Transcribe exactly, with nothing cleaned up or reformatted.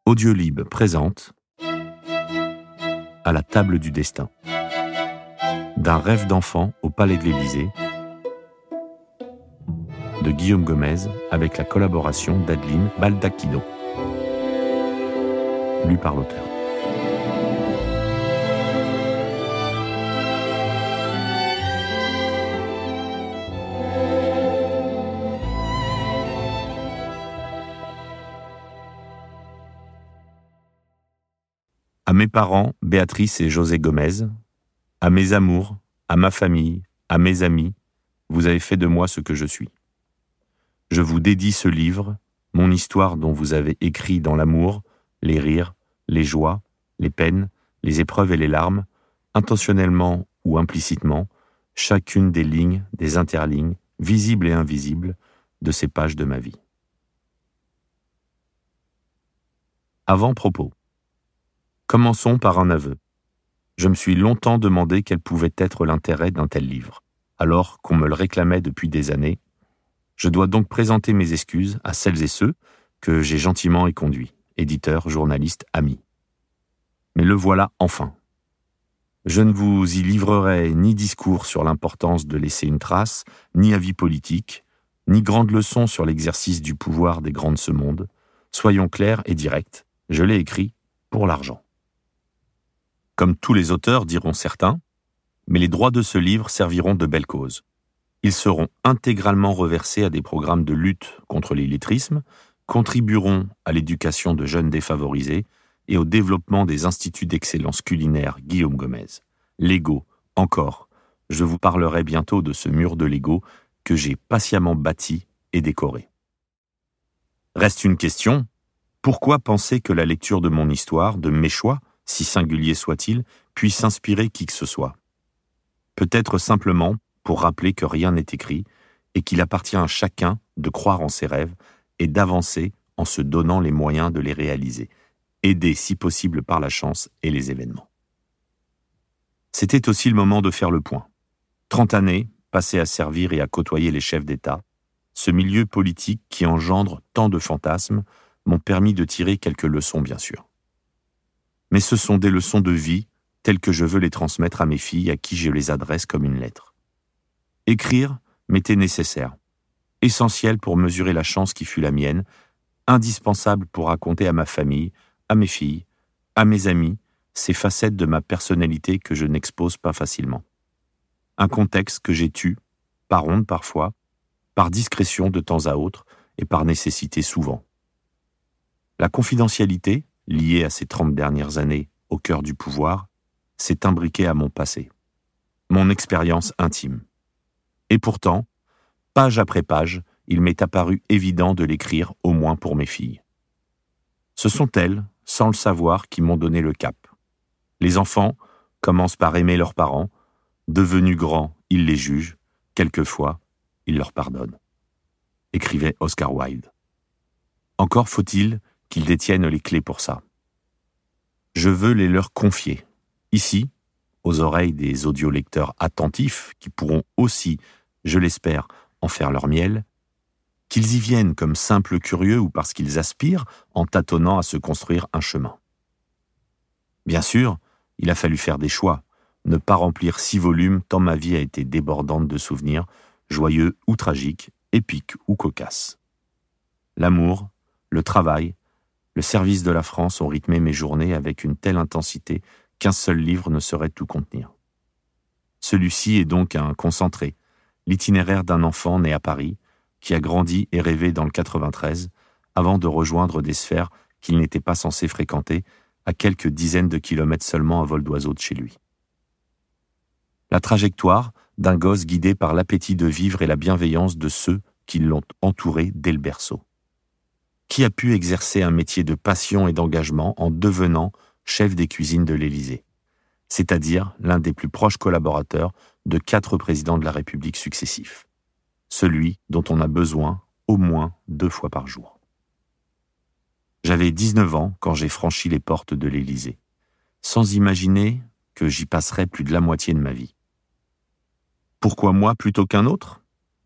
Audiolib présente À la table du destin. D'un rêve d'enfant au palais de l'Élysée, de Guillaume Gomez avec la collaboration d'Adeline Baldacchino. Lu par l'auteur. À mes parents, Béatrice et José Gomez, à mes amours, à ma famille, à mes amis, vous avez fait de moi ce que je suis. Je vous dédie ce livre, mon histoire dont vous avez écrit dans l'amour, les rires, les joies, les peines, les épreuves et les larmes, intentionnellement ou implicitement, chacune des lignes, des interlignes, visibles et invisibles, de ces pages de ma vie. Avant-propos. Commençons par un aveu. Je me suis longtemps demandé quel pouvait être l'intérêt d'un tel livre, alors qu'on me le réclamait depuis des années. Je dois donc présenter mes excuses à celles et ceux que j'ai gentiment éconduits, éditeurs, journalistes, amis. Mais le voilà enfin. Je ne vous y livrerai ni discours sur l'importance de laisser une trace, ni avis politique, ni grande leçon sur l'exercice du pouvoir des grands de ce monde. Soyons clairs et directs, je l'ai écrit pour l'argent. Comme tous les auteurs, diront certains, mais les droits de ce livre serviront de belle cause. Ils seront intégralement reversés à des programmes de lutte contre l'illettrisme, contribueront à l'éducation de jeunes défavorisés et au développement des instituts d'excellence culinaire Guillaume Gomez. Lego, encore, je vous parlerai bientôt de ce mur de Lego que j'ai patiemment bâti et décoré. Reste une question, pourquoi penser que la lecture de mon histoire, de mes choix, si singulier soit-il, puisse inspirer qui que ce soit? Peut-être simplement pour rappeler que rien n'est écrit et qu'il appartient à chacun de croire en ses rêves et d'avancer en se donnant les moyens de les réaliser, aidés si possible par la chance et les événements. C'était aussi le moment de faire le point. Trente années passées à servir et à côtoyer les chefs d'État, ce milieu politique qui engendre tant de fantasmes m'ont permis de tirer quelques leçons bien sûr. Mais ce sont des leçons de vie telles que je veux les transmettre à mes filles à qui je les adresse comme une lettre. Écrire m'était nécessaire, essentiel pour mesurer la chance qui fut la mienne, indispensable pour raconter à ma famille, à mes filles, à mes amis, ces facettes de ma personnalité que je n'expose pas facilement. Un contexte que j'ai tu, par honte parfois, par discrétion de temps à autre et par nécessité souvent. La confidentialité, liée à ces trente dernières années au cœur du pouvoir, s'est imbriquée à mon passé, mon expérience intime. Et pourtant, page après page, il m'est apparu évident de l'écrire au moins pour mes filles. Ce sont elles, sans le savoir, qui m'ont donné le cap. Les enfants commencent par aimer leurs parents, devenus grands, ils les jugent, quelquefois, ils leur pardonnent. Écrivait Oscar Wilde. Encore faut-il qu'ils détiennent les clés pour ça. Je veux les leur confier, ici, aux oreilles des audiolecteurs attentifs qui pourront aussi, je l'espère, en faire leur miel, qu'ils y viennent comme simples curieux ou parce qu'ils aspirent en tâtonnant à se construire un chemin. Bien sûr, il a fallu faire des choix, ne pas remplir six volumes tant ma vie a été débordante de souvenirs, joyeux ou tragiques, épiques ou cocasses. L'amour, le travail, le service de la France ont rythmé mes journées avec une telle intensité qu'un seul livre ne saurait tout contenir. Celui-ci est donc un concentré, l'itinéraire d'un enfant né à Paris, qui a grandi et rêvé dans le quatre-vingt-treize, avant de rejoindre des sphères qu'il n'était pas censé fréquenter, à quelques dizaines de kilomètres seulement à vol d'oiseau de chez lui. La trajectoire d'un gosse guidé par l'appétit de vivre et la bienveillance de ceux qui l'ont entouré dès le berceau. Qui a pu exercer un métier de passion et d'engagement en devenant chef des cuisines de l'Élysée, c'est-à-dire l'un des plus proches collaborateurs de quatre présidents de la République successifs, celui dont on a besoin au moins deux fois par jour. J'avais dix-neuf ans quand j'ai franchi les portes de l'Élysée, sans imaginer que j'y passerais plus de la moitié de ma vie. Pourquoi moi plutôt qu'un autre ?